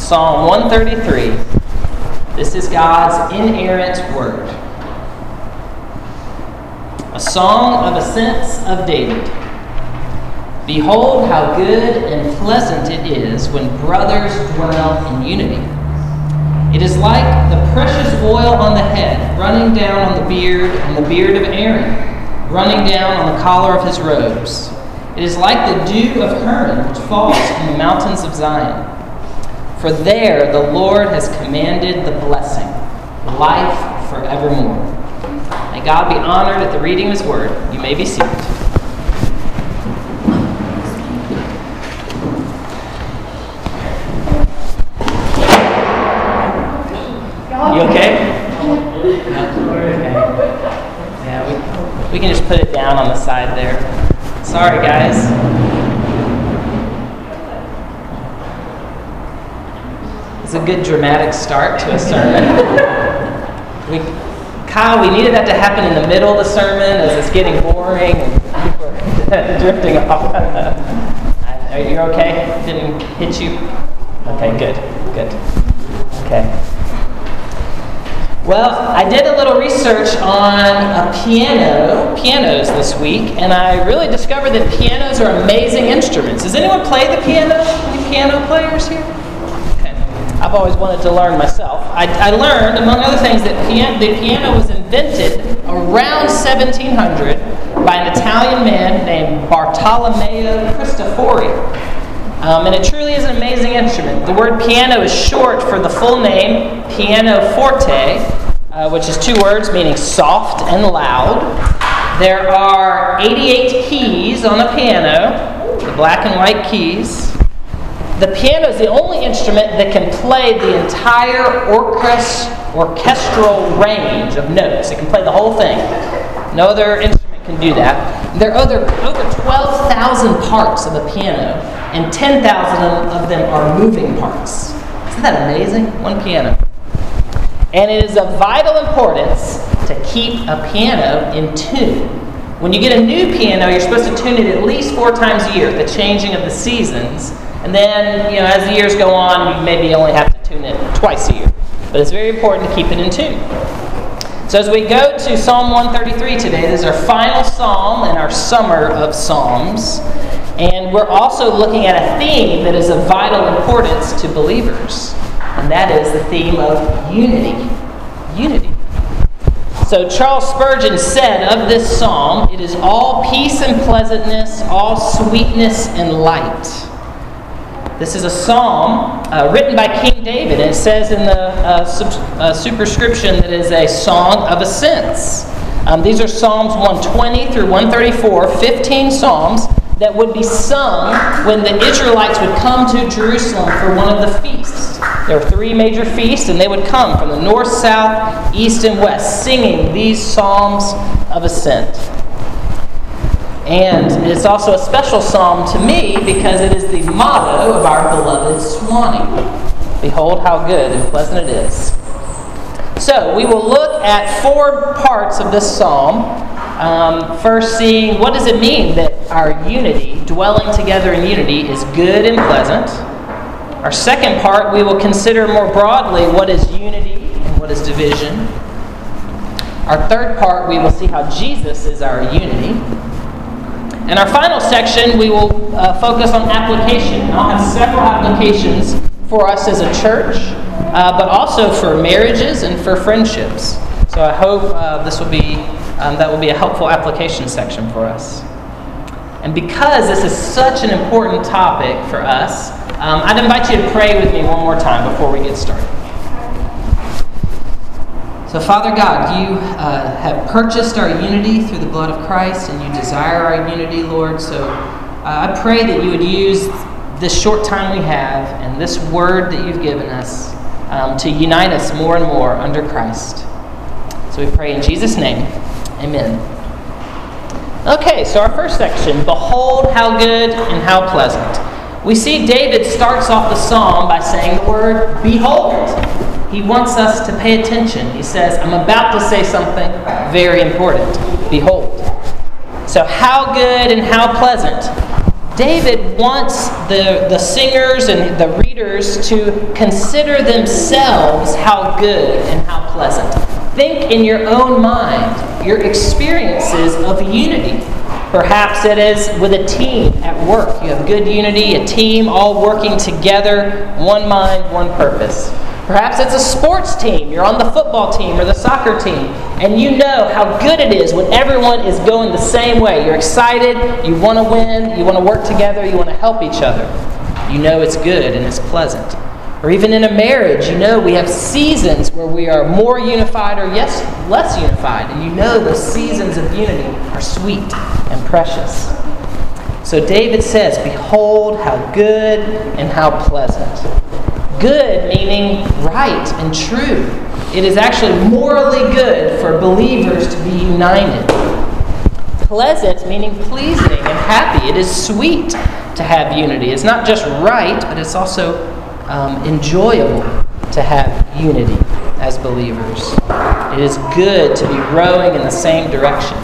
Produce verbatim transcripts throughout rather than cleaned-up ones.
Psalm one thirty-three. This is God's inerrant word. A song of ascents of David. Behold how good and pleasant it is when brothers dwell in unity. It is like the precious oil on the head, running down on the beard, and the beard of Aaron, running down on the collar of his robes. It is like the dew of Hermon, which falls in the mountains of Zion. For there the Lord has commanded the blessing, life forevermore. May God be honored at the reading of his word. You may be seated. You okay? Okay. Yeah, we, we can just put it down on the side there. Sorry, guys. It's a good dramatic start to a sermon. we, Kyle, we needed that to happen in the middle of the sermon as it's getting boring and people are drifting off. Are you okay? Didn't hit you? Okay, good, good. Okay. Well, I did a little research on a piano, pianos this week, and I really discovered that pianos are amazing instruments. Does anyone play the piano? Any piano players here? Okay. I've always wanted to learn myself. I, I learned, among other things, that pian- the piano was invented around seventeen hundred by an Italian man named Bartolomeo Cristofori. Um, and it truly is an amazing instrument. The word piano is short for the full name, pianoforte, uh, which is two words meaning soft and loud. There are eighty-eight keys on a piano, the black and white keys. The piano is the only instrument that can play the entire orchest- orchestral range of notes. It can play the whole thing. No other instrument can do that. There are over, over twelve thousand parts of a piano, and ten thousand of them are moving parts. Isn't that amazing? One piano. And it is of vital importance to keep a piano in tune. When you get a new piano, you're supposed to tune it at least four times a year, the changing of the seasons. And then, you know, as the years go on, you maybe only have to tune it twice a year. But it's very important to keep it in tune. So as we go to Psalm one thirty-three today, this is our final psalm in our summer of psalms. And we're also looking at a theme that is of vital importance to believers. And that is the theme of unity. Unity. So Charles Spurgeon said of this psalm, it is all peace and pleasantness, all sweetness and light. This is a psalm uh, written by King David, and it says in the uh, sub- uh, superscription that it is a song of ascents. Um, these are Psalms one twenty through one thirty-four, fifteen psalms that would be sung when the Israelites would come to Jerusalem for one of the feasts. There are three major feasts, and they would come from the north, south, east, and west, singing these psalms of ascent. And it's also a special psalm to me because it is the motto of our beloved Swanee. Behold how good and pleasant it is. So we will look at four parts of this psalm. Um, first, seeing what does it mean that our unity, dwelling together in unity, is good and pleasant. Our second part, we will consider more broadly what is unity and what is division. Our third part, we will see how Jesus is our unity. In our final section, we will uh, focus on application. And I'll have several applications for us as a church, uh, but also for marriages and for friendships. So I hope uh, this will be um, that will be a helpful application section for us. And because this is such an important topic for us, um, I'd invite you to pray with me one more time before we get started. So, Father God, you uh, have purchased our unity through the blood of Christ, and you desire our unity, Lord. So uh, I pray that you would use this short time we have and this word that you've given us um, to unite us more and more under Christ. So we pray in Jesus' name. Amen. Okay, so our first section, behold how good and how pleasant. We see David starts off the psalm by saying the word behold. He wants us to pay attention. He says, I'm about to say something very important. Behold. So how good and how pleasant David wants the, the singers and the readers to consider themselves how good and how pleasant. Think in your own mind your experiences of unity. Perhaps it is with a team at work. You have good unity, a team all working together, one mind, one purpose. Perhaps it's a sports team. You're on the football team or the soccer team, and you know how good it is when everyone is going the same way. You're excited, you want to win, you want to work together, you want to help each other. You know it's good and it's pleasant. Or even in a marriage, you know we have seasons where we are more unified or yes, less unified, and you know those seasons of unity are sweet and precious. So David says, "Behold how good and how pleasant." Good meaning right and true. It is actually morally good for believers to be united. Pleasant meaning pleasing and happy. It is sweet to have unity. It's not just right, but it's also um, enjoyable to have unity as believers. It is good to be rowing in the same direction.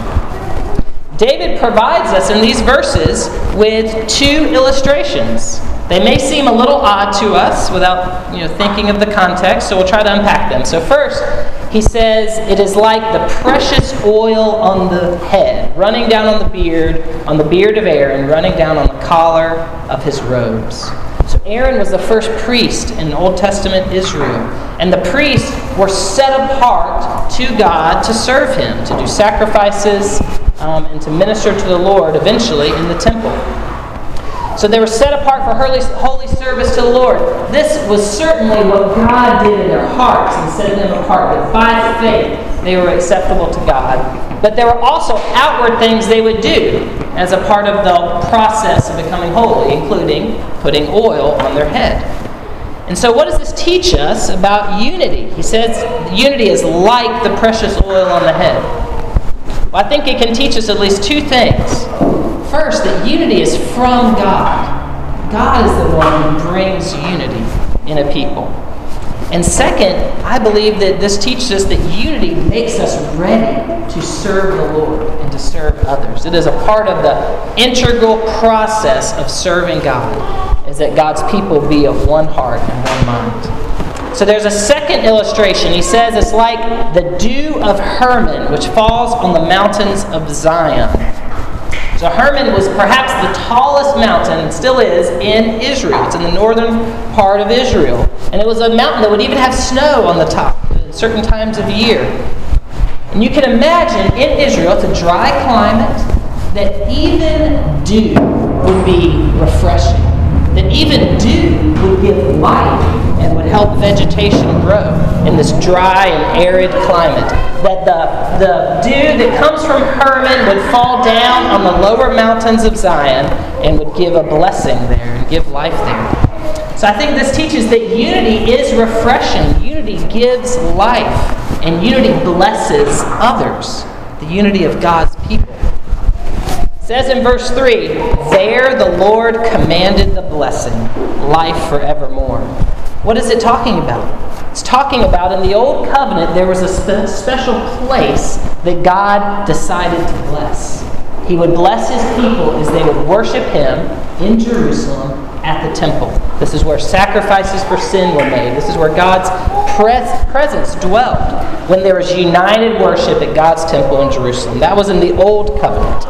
David provides us in these verses with two illustrations. They may seem a little odd to us without, you know, thinking of the context, so we'll try to unpack them. So first, he says, it is like the precious oil on the head, running down on the beard, on the beard of Aaron, running down on the collar of his robes. So Aaron was the first priest in Old Testament Israel, and the priests were set apart to God to serve him, to do sacrifices, um, and to minister to the Lord eventually in the temple. So they were set apart for holy, holy service to the Lord. This was certainly what God did in their hearts and set them apart. That by faith they were acceptable to God. But there were also outward things they would do as a part of the process of becoming holy, including putting oil on their head. And so what does this teach us about unity? He says unity is like the precious oil on the head. Well, I think it can teach us at least two things. First, that unity is from God. God is the one who brings unity in a people. And second, I believe that this teaches us that unity makes us ready to serve the Lord and to serve others. It is a part of the integral process of serving God, is that God's people be of one heart and one mind. So there's a second illustration. He says it's like the dew of Hermon, which falls on the mountains of Zion. So Hermon was perhaps the tallest mountain, and still is, in Israel. It's in the northern part of Israel. And it was a mountain that would even have snow on the top at certain times of year. And you can imagine in Israel, it's a dry climate, that even dew would be refreshing. That even dew would give life and would help vegetation grow in this dry and arid climate. That the, the dew that comes from Hermon would fall down on the lower mountains of Zion and would give a blessing there and give life there. So I think this teaches that unity is refreshing. Unity gives life, and unity blesses others. The unity of God's people. It says in verse three, there the Lord commanded the blessing, life forevermore. What is it talking about? It's talking about in the Old Covenant there was a spe- special place that God decided to bless. He would bless his people as they would worship him in Jerusalem at the temple. This is where sacrifices for sin were made. This is where God's pres- presence dwelled when there was united worship at God's temple in Jerusalem. That was in the Old Covenant.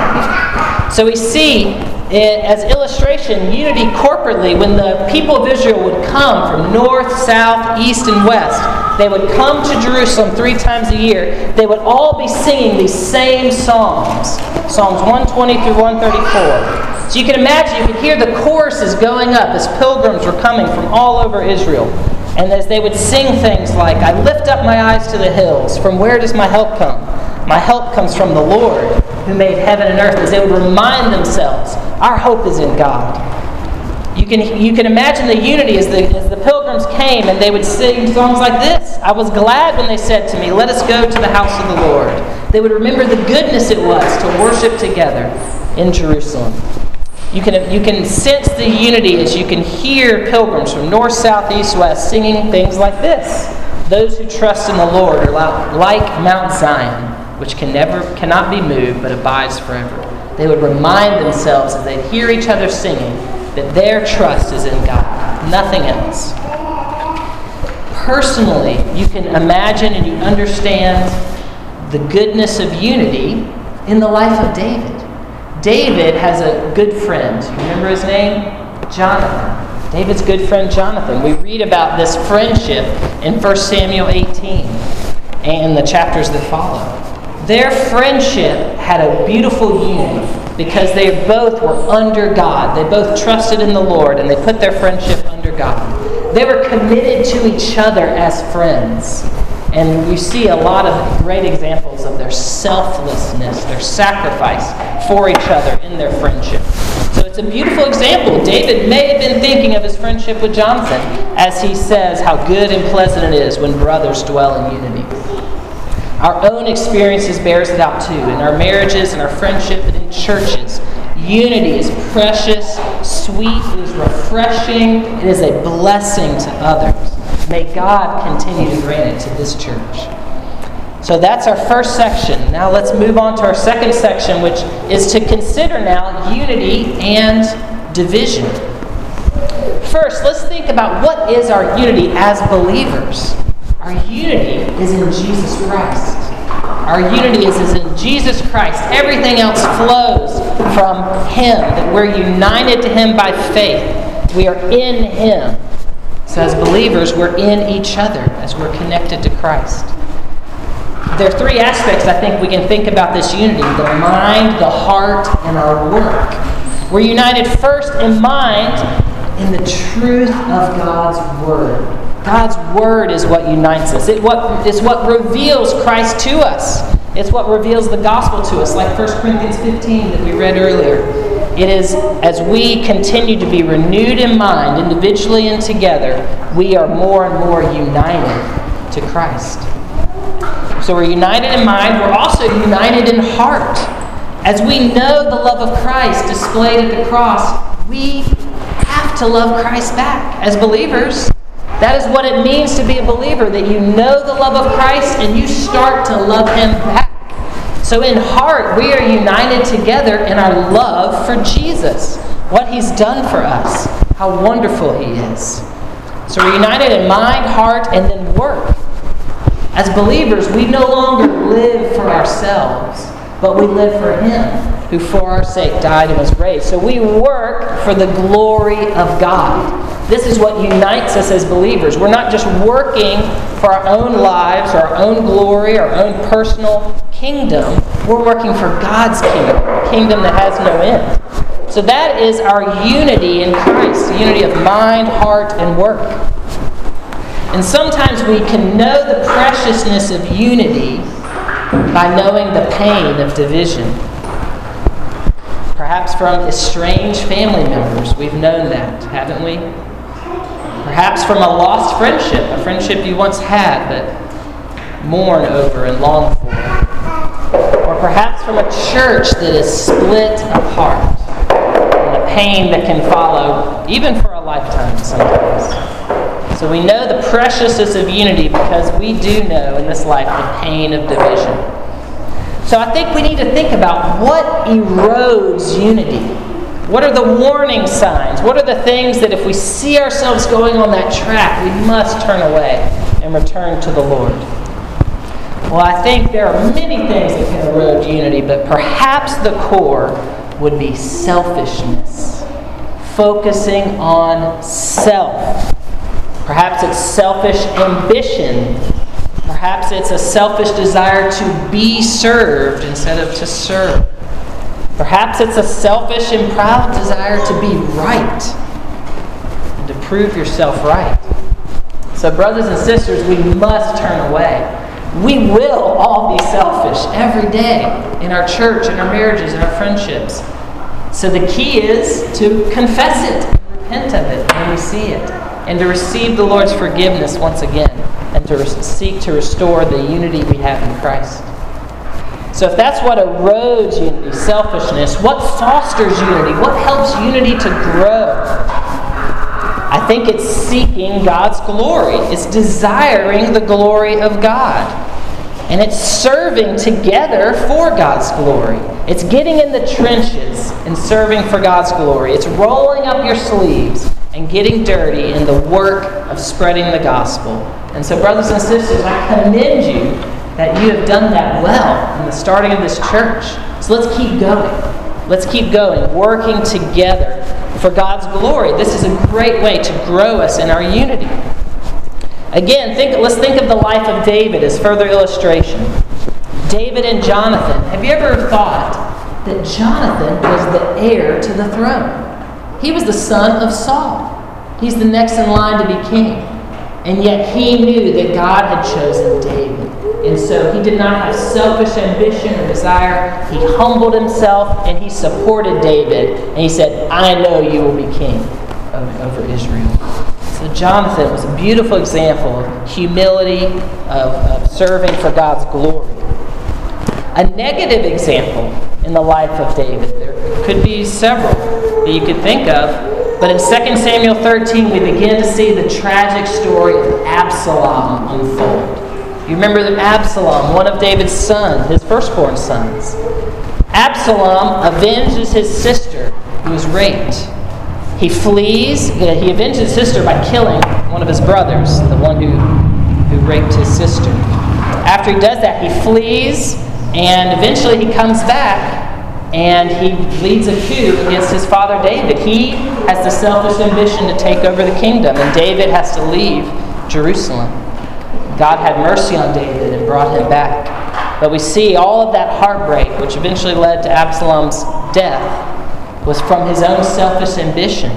So we see it, as illustration, unity corporately, when the people of Israel would come from north, south, east, and west, they would come to Jerusalem three times a year. They would all be singing these same psalms, Psalms one twenty through one thirty-four. So you can imagine, you could hear the choruses going up as pilgrims were coming from all over Israel. And as they would sing things like, I lift up my eyes to the hills. From where does my help come? My help comes from the Lord, who made heaven and earth. As they would remind themselves, our hope is in God. You can you can imagine the unity as the, as the pilgrims came and they would sing songs like this. I was glad when they said to me, let us go to the house of the Lord. They would remember the goodness it was to worship together in Jerusalem. You can, you can sense the unity as you can hear pilgrims from north, south, east, west singing things like this. Those who trust in the Lord are like Mount Zion, which can never, cannot be moved, but abides forever. They would remind themselves as they'd hear each other singing that their trust is in God, nothing else. Personally, you can imagine and you understand the goodness of unity in the life of David. David has a good friend. You remember his name? Jonathan. David's good friend Jonathan. We read about this friendship in First Samuel eighteen and the chapters that follow. Their friendship had a beautiful unity because they both were under God. They both trusted in the Lord and they put their friendship under God. They were committed to each other as friends. And we see a lot of great examples of their selflessness, their sacrifice for each other in their friendship. So it's a beautiful example. David may have been thinking of his friendship with Jonathan as he says how good and pleasant it is when brothers dwell in unity. Our own experiences bears it out too. In our marriages, in our friendship, and in churches, unity is precious, sweet, it is refreshing, it is a blessing to others. May God continue to grant it to this church. So that's our first section. Now let's move on to our second section, which is to consider now unity and division. First, let's think about what is our unity as believers. Our unity is in Jesus Christ. Our unity is, is in Jesus Christ. Everything else flows from Him, that we're united to Him by faith. We are in Him. So as believers, we're in each other as we're connected to Christ. There are three aspects I think we can think about this unity: the mind, the heart, and our work. We're united first in mind in the truth of God's Word. God's Word is what unites us. It what, is what reveals Christ to us. It's what reveals the gospel to us, like First Corinthians fifteen that we read earlier. It is as we continue to be renewed in mind, individually and together, we are more and more united to Christ. So we're united in mind. We're also united in heart. As we know the love of Christ displayed at the cross, we have to love Christ back as believers. That is what it means to be a believer, that you know the love of Christ and you start to love Him back. So in heart, we are united together in our love for Jesus, what He's done for us, how wonderful He is. So we're united in mind, heart, and then work. As believers, we no longer live for ourselves, but we live for Him, who for our sake died and was raised. So we work for the glory of God. This is what unites us as believers. We're not just working for our own lives, our own glory, our own personal kingdom. We're working for God's kingdom, a kingdom that has no end. So that is our unity in Christ, the unity of mind, heart, and work. And sometimes we can know the preciousness of unity by knowing the pain of division. Perhaps from estranged family members. We've known that, haven't we? Perhaps from a lost friendship, a friendship you once had but mourn over and long for. Or perhaps from a church that is split apart, and the pain that can follow, even for a lifetime sometimes. So we know the preciousness of unity because we do know in this life the pain of division. So I think we need to think about what erodes unity. What are the warning signs? What are the things that if we see ourselves going on that track, we must turn away and return to the Lord? Well, I think there are many things that can erode unity, but perhaps the core would be selfishness. Focusing on self. Perhaps it's selfish ambition. Perhaps it's a selfish desire to be served instead of to serve. Perhaps it's a selfish and proud desire to be right and to prove yourself right. So brothers and sisters, we must turn away. We will all be selfish every day in our church, in our marriages, in our friendships. So the key is to confess it, and repent of it when we see it, and to receive the Lord's forgiveness once again, and to seek to restore the unity we have in Christ. So if that's what erodes unity, selfishness, what fosters unity? What helps unity to grow? I think it's seeking God's glory. It's desiring the glory of God. And it's serving together for God's glory. It's getting in the trenches and serving for God's glory. It's rolling up your sleeves and getting dirty in the work of spreading the gospel. And so, brothers and sisters, I commend you that you have done that well in the starting of this church. So let's keep going. Let's keep going, working together for God's glory. This is a great way to grow us in our unity. Again, think, let's think of the life of David as further illustration. David and Jonathan. Have you ever thought that Jonathan was the heir to the throne? He was the son of Saul. He's the next in line to be king. And yet he knew that God had chosen David. And so he did not have selfish ambition or desire. He humbled himself and he supported David. And he said, I know you will be king over Israel. So Jonathan was a beautiful example of humility, of, of serving for God's glory. A negative example in the life of David. There could be several that you could think of. But in Second Samuel thirteen, we begin to see the tragic story of Absalom unfold. You remember that Absalom, one of David's sons, his firstborn sons. Absalom avenges his sister who was raped. He flees. He avenges his sister by killing one of his brothers, the one who, who raped his sister. After he does that, he flees, and eventually he comes back, and he leads a coup against his father David. He has the selfish ambition to take over the kingdom, and David has to leave Jerusalem. God had mercy on David and brought him back. But we see all of that heartbreak, which eventually led to Absalom's death, was from his own selfish ambition.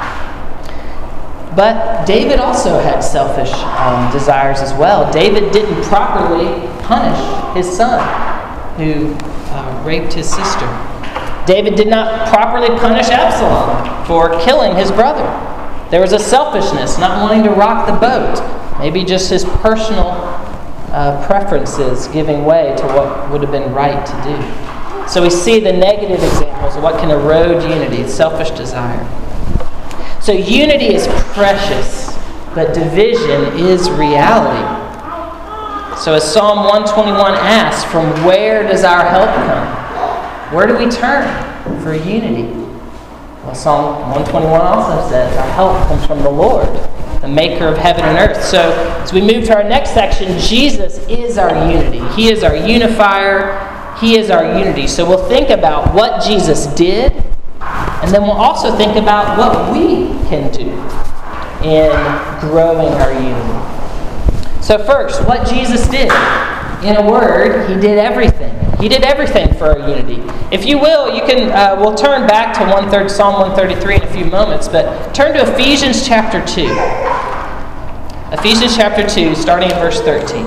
But David also had selfish um, desires as well. David didn't properly punish his son who uh, raped his sister. David did not properly punish Absalom for killing his brother. There was a selfishness, not wanting to rock the boat. Maybe just his personal uh, preferences giving way to what would have been right to do. So we see the negative examples of what can erode unity, selfish desire. So unity is precious, but division is reality. So as Psalm one twenty-one asks, from where does our help come? Where do we turn for unity? Well, Psalm one twenty-one also says our help comes from the Lord, the maker of heaven and earth. So as we move to our next section, Jesus is our unity. He is our unifier. He is our unity. So we'll think about what Jesus did, and then we'll also think about what we can do in growing our unity. So first, what Jesus did. In a word, he did everything. He did everything for our unity. If you will, you can. Uh, we'll turn back to one third, Psalm one thirty-three in a few moments, but turn to Ephesians chapter two. Ephesians chapter two, starting in verse thirteen.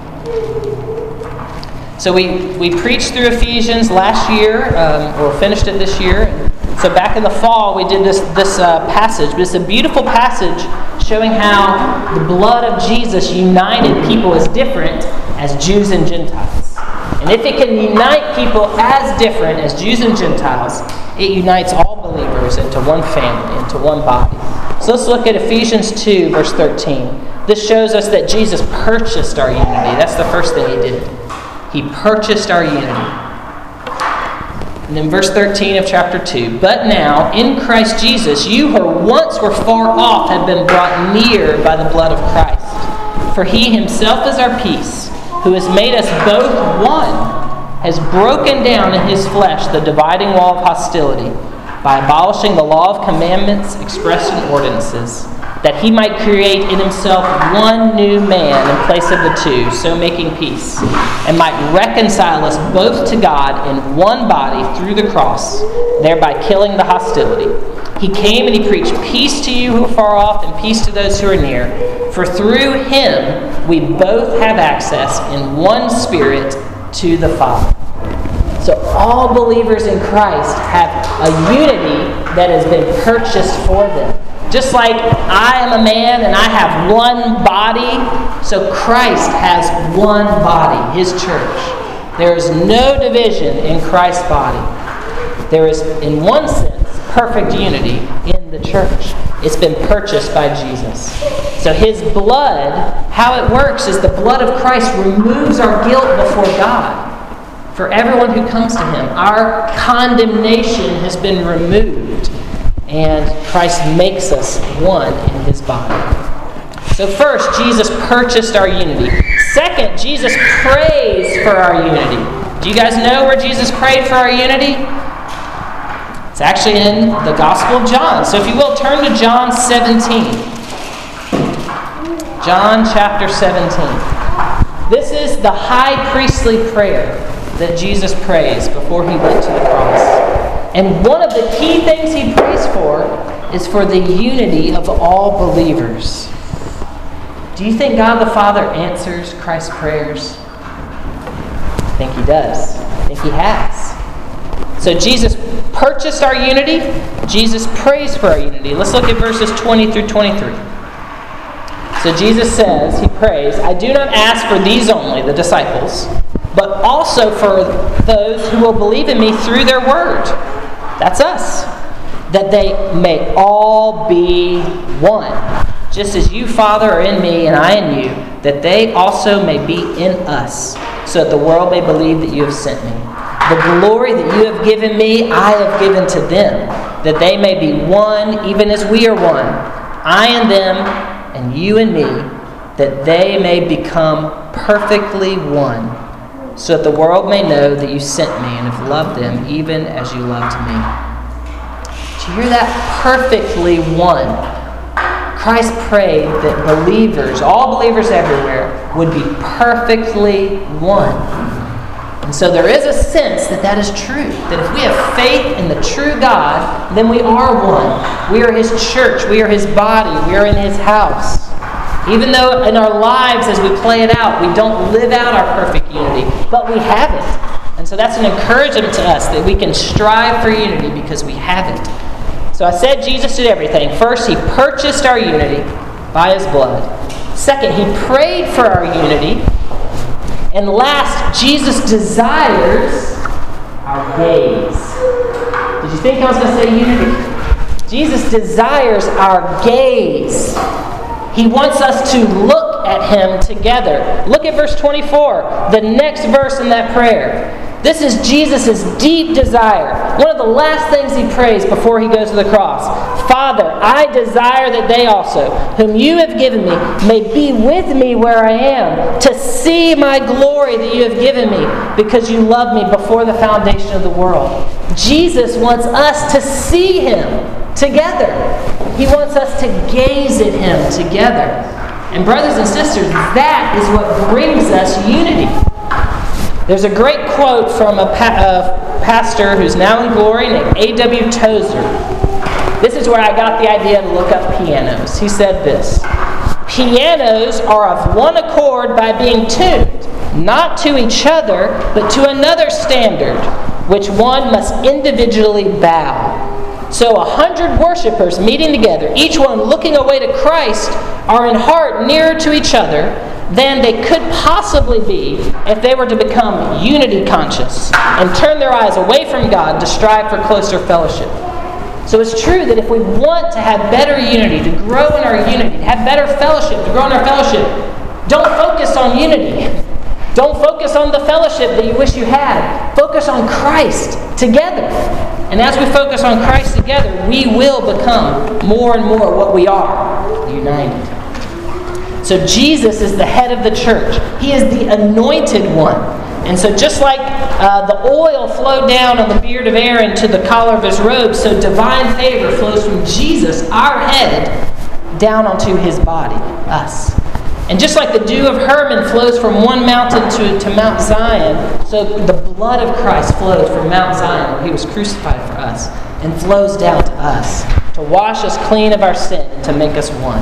So we, we preached through Ephesians last year, um, or finished it this year. So back in the fall, we did this, this uh, passage. But it's a beautiful passage showing how the blood of Jesus united people as different as Jews and Gentiles. And if it can unite people as different as Jews and Gentiles, it unites all believers into one family, into one body. So let's look at Ephesians two, verse thirteen. This shows us that Jesus purchased our unity. That's the first thing he did. He purchased our unity. And then verse thirteen of chapter two. But now, in Christ Jesus, you who once were far off have been brought near by the blood of Christ. For he himself is our peace, who has made us both one, has broken down in his flesh the dividing wall of hostility, by abolishing the law of commandments expressed in ordinances, that he might create in himself one new man in place of the two, so making peace, and might reconcile us both to God in one body through the cross, thereby killing the hostility. He came and he preached peace to you who are far off and peace to those who are near. For through him we both have access in one spirit to the Father. So all believers in Christ have a unity that has been purchased for them. Just like I am a man and I have one body, so Christ has one body, his church. There is no division in Christ's body. There is, in one sense, perfect unity in the church. It's been purchased by Jesus. So his blood, how it works is the blood of Christ removes our guilt before God. For everyone who comes to him, our condemnation has been removed. And Christ makes us one in his body. So first, Jesus purchased our unity. Second, Jesus prays for our unity. Do you guys know where Jesus prayed for our unity? It's actually in the Gospel of John. So if you will, turn to John seventeen. John chapter seventeen. This is the high priestly prayer that Jesus prays before he went to the cross. And one of the key things he prays for is for the unity of all believers. Do you think God the Father answers Christ's prayers? I think he does. I think he has. So Jesus purchased our unity. Jesus prays for our unity. Let's look at verses twenty through twenty-three. So Jesus says, he prays, I do not ask for these only, the disciples, but also for those who will believe in me through their word. That's us. That they may all be one. Just as you, Father, are in me and I in you, that they also may be in us, so that the world may believe that you have sent me. The glory that you have given me, I have given to them, that they may be one, even as we are one. I and them, and you and me, that they may become perfectly one, so that the world may know that you sent me and have loved them, even as you loved me. Do you hear that? Perfectly one. Christ prayed that believers, all believers everywhere, would be perfectly one. And so there is a sense that that is true. That if we have faith in the true God, then we are one. We are his church. We are his body. We are in his house. Even though in our lives as we play it out, we don't live out our perfect unity, but we have it. And so that's an encouragement to us that we can strive for unity because we have it. So I said Jesus did everything. First, he purchased our unity by his blood. Second, he prayed for our unity. And last, Jesus desires our gaze. Did you think I was going to say unity? Jesus desires our gaze. He wants us to look at him together. Look at verse twenty-four, the next verse in that prayer. This is Jesus' deep desire. One of the last things he prays before he goes to the cross. Father, I desire that they also, whom you have given me, may be with me where I am, to see my glory that you have given me, because you loved me before the foundation of the world. Jesus wants us to see him together. He wants us to gaze at him together. And brothers and sisters, that is what brings us unity. There's a great quote from a, pa- a pastor who's now in glory named A W Tozer. This is where I got the idea to look up pianos. He said this: pianos are of one accord by being tuned, not to each other, but to another standard, which one must individually bow. So a hundred worshipers meeting together, each one looking away to Christ, are in heart nearer to each other than they could possibly be if they were to become unity conscious and turn their eyes away from God to strive for closer fellowship. So it's true that if we want to have better unity, to grow in our unity, to have better fellowship, to grow in our fellowship, don't focus on unity. Don't focus on the fellowship that you wish you had. Focus on Christ together. And as we focus on Christ together, we will become more and more what we are, united. So Jesus is the head of the church. He is the anointed one. And so just like uh, the oil flowed down on the beard of Aaron to the collar of his robe, so divine favor flows from Jesus, our head, down onto his body, us. And just like the dew of Hermon flows from one mountain to, to Mount Zion, so the blood of Christ flows from Mount Zion, where he was crucified for us, and flows down to us to wash us clean of our sin and to make us one.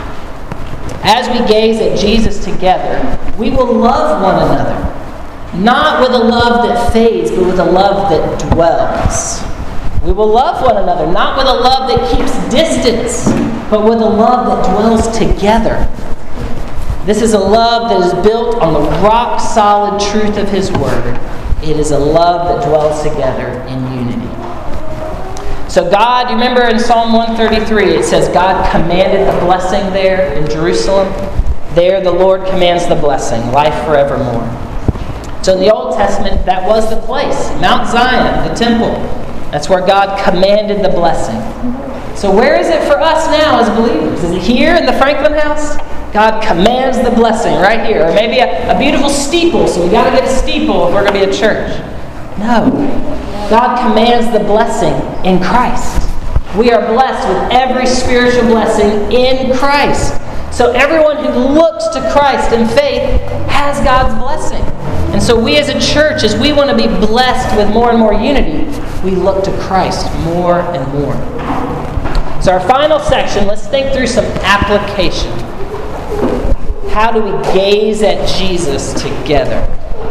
As we gaze at Jesus together, we will love one another. Not with a love that fades, but with a love that dwells. We will love one another, not with a love that keeps distance, but with a love that dwells together. This is a love that is built on the rock-solid truth of his word. It is a love that dwells together in unity. So So God, you remember in Psalm one thirty-three, it says God commanded the blessing there in Jerusalem. There the Lord commands the blessing, life forevermore. So in the Old Testament, that was the place, Mount Zion, the temple. That's where God commanded the blessing. So where is it for us now as believers? Is it here in the Franklin House? God commands the blessing right here. Or maybe a, a beautiful steeple, so we got to get a steeple if we're going to be a church. No. God commands the blessing in Christ. We are blessed with every spiritual blessing in Christ. So everyone who looks to Christ in faith has God's blessing. And so we as a church, as we want to be blessed with more and more unity, we look to Christ more and more. So our final section, let's think through some application. How do we gaze at Jesus together?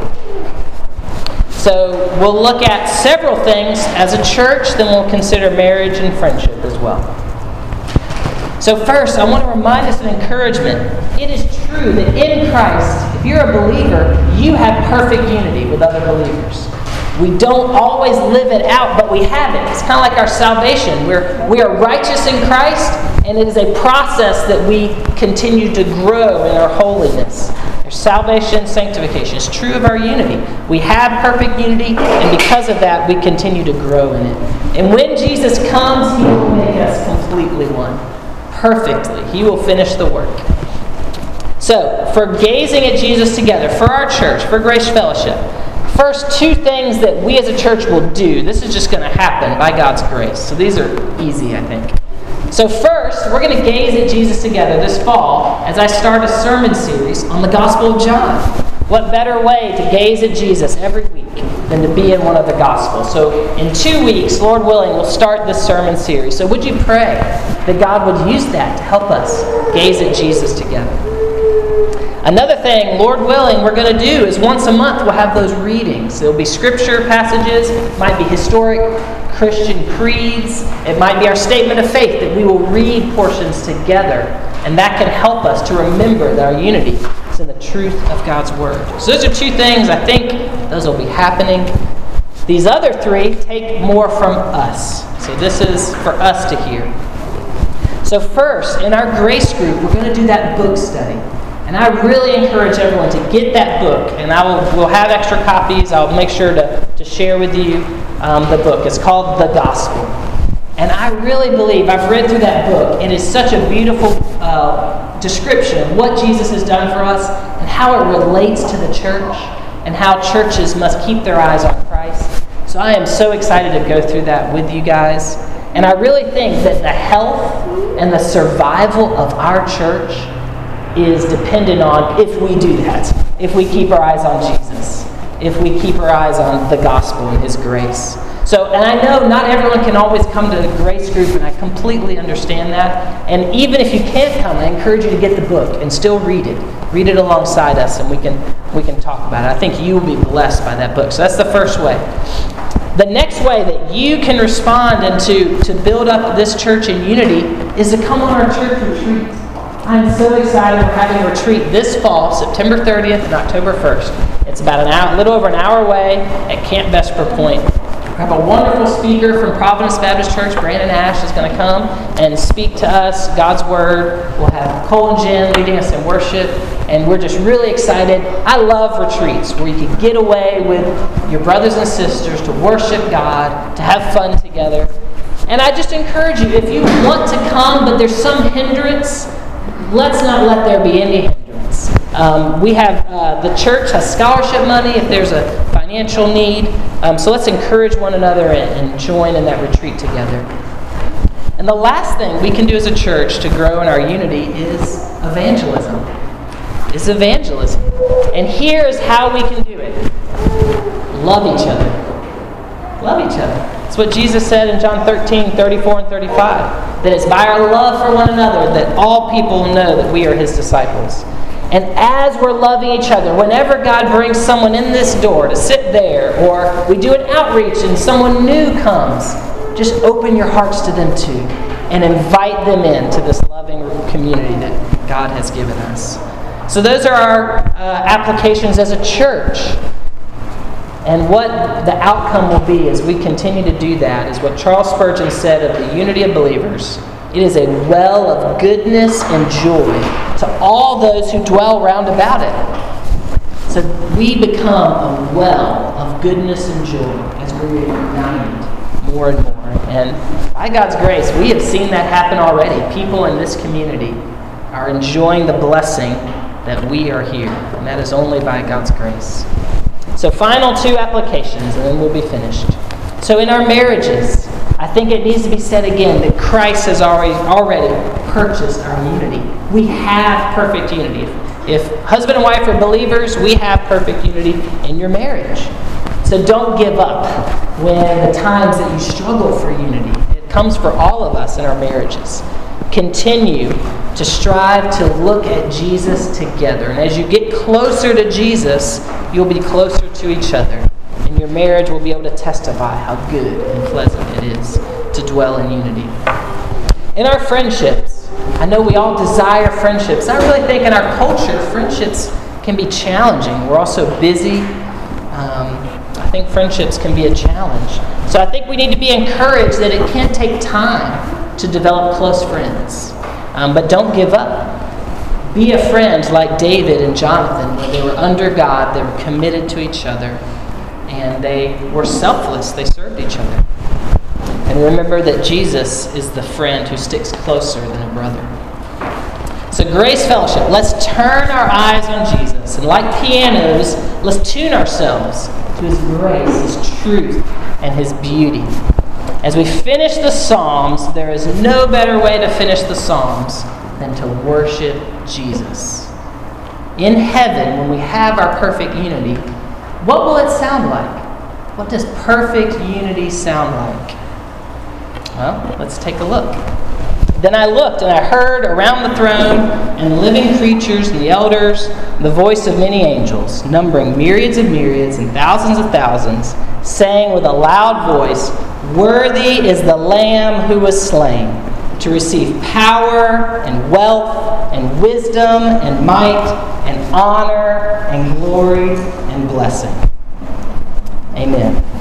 So we'll look at several things as a church, then we'll consider marriage and friendship as well. So first, I want to remind us of encouragement. It is true that in Christ, if you're a believer, you have perfect unity with other believers. We don't always live it out, but we have it. It's kind of like our salvation. We're, we are righteous in Christ, and it is a process that we continue to grow in our holiness. There's salvation, sanctification. It's true of our unity. We have perfect unity, and because of that, we continue to grow in it. And when Jesus comes, He will make us completely one. Perfectly. He will finish the work. So, for gazing at Jesus together, for our church, for Grace Fellowship, first two things that we as a church will do. This is just going to happen by God's grace. So these are easy, I think. So first, we're going to gaze at Jesus together this fall as I start a sermon series on the Gospel of John. What better way to gaze at Jesus every week than to be in one of the Gospels? So in two weeks, Lord willing, we'll start this sermon series. So would you pray that God would use that to help us gaze at Jesus together? Another thing, Lord willing, we're going to do is once a month we'll have those readings. There'll be scripture passages, it might be historic Christian creeds, it might be our statement of faith that we will read portions together, and that can help us to remember that our unity is in the truth of God's Word. So those are two things. I think those will be happening. These other three take more from us. So this is for us to hear. So first, in our grace group, we're going to do that book study. And I really encourage everyone to get that book. And I will we'll have extra copies. I'll make sure to, to share with you um, the book. It's called The Gospel. And I really believe, I've read through that book. It is such a beautiful uh, description of what Jesus has done for us and how it relates to the church and how churches must keep their eyes on Christ. So I am so excited to go through that with you guys. And I really think that the health and the survival of our church is dependent on if we do that, if we keep our eyes on Jesus, if we keep our eyes on the gospel and His grace. So, and I know not everyone can always come to the grace group, and I completely understand that. And even if you can't come, I encourage you to get the book and still read it. Read it alongside us, and we can we can talk about it. I think you will be blessed by that book. So that's the first way. The next way that you can respond and to, to build up this church in unity is to come on our church retreat. I'm so excited. We're having a retreat this fall, September thirtieth and October first. It's about an hour, a little over an hour away at Camp Vesper Point. We have a wonderful speaker from Providence Baptist Church, Brandon Ash, is going to come and speak to us God's Word. We'll have Cole and Jen leading us in worship, and we're just really excited. I love retreats where you can get away with your brothers and sisters to worship God, to have fun together. And I just encourage you, if you want to come, but there's some hindrance, let's not let there be any hindrance. Um, we have, uh, the church has scholarship money if there's a financial need. Um, so let's encourage one another and, and join in that retreat together. And the last thing we can do as a church to grow in our unity is evangelism. Is evangelism. And here's how we can do it. Love each other. Love each other. That's what Jesus said in John thirteen, thirty-four and thirty-five. That it's by our love for one another that all people know that we are His disciples. And as we're loving each other, whenever God brings someone in this door to sit there, or we do an outreach and someone new comes, just open your hearts to them too and invite them into this loving community that God has given us. So those are our uh, applications as a church. And what the outcome will be as we continue to do that is what Charles Spurgeon said of the unity of believers. It is a well of goodness and joy to all those who dwell round about it. So we become a well of goodness and joy as we are united more and more. And by God's grace, we have seen that happen already. People in this community are enjoying the blessing that we are here. And that is only by God's grace. So final two applications, and then we'll be finished. So in our marriages, I think it needs to be said again that Christ has already, already purchased our unity. We have perfect unity. If, if husband and wife are believers, we have perfect unity in your marriage. So don't give up when the times that you struggle for unity. It comes for all of us in our marriages. Continue to strive to look at Jesus together. And as you get closer to Jesus, you'll be closer to each other. And your marriage will be able to testify how good and pleasant it is to dwell in unity. In our friendships, I know we all desire friendships. I really think in our culture, friendships can be challenging. We're also busy. Um, I think friendships can be a challenge. So I think we need to be encouraged that it can take time to develop close friends. Um, but don't give up. Be a friend like David and Jonathan, where they were under God, they were committed to each other, and they were selfless. They served each other. And remember that Jesus is the friend who sticks closer than a brother. So Grace Fellowship, let's turn our eyes on Jesus. And like pianos, let's tune ourselves to His grace, His truth, and His beauty. As we finish the Psalms, there is no better way to finish the Psalms than to worship Jesus. In heaven, when we have our perfect unity, what will it sound like? What does perfect unity sound like? Well, let's take a look. Then I looked, and I heard around the throne and the living creatures and the elders the voice of many angels, numbering myriads of myriads and thousands of thousands, saying with a loud voice, "Worthy is the Lamb who was slain, to receive power and wealth and wisdom and might and honor and glory and blessing." Amen.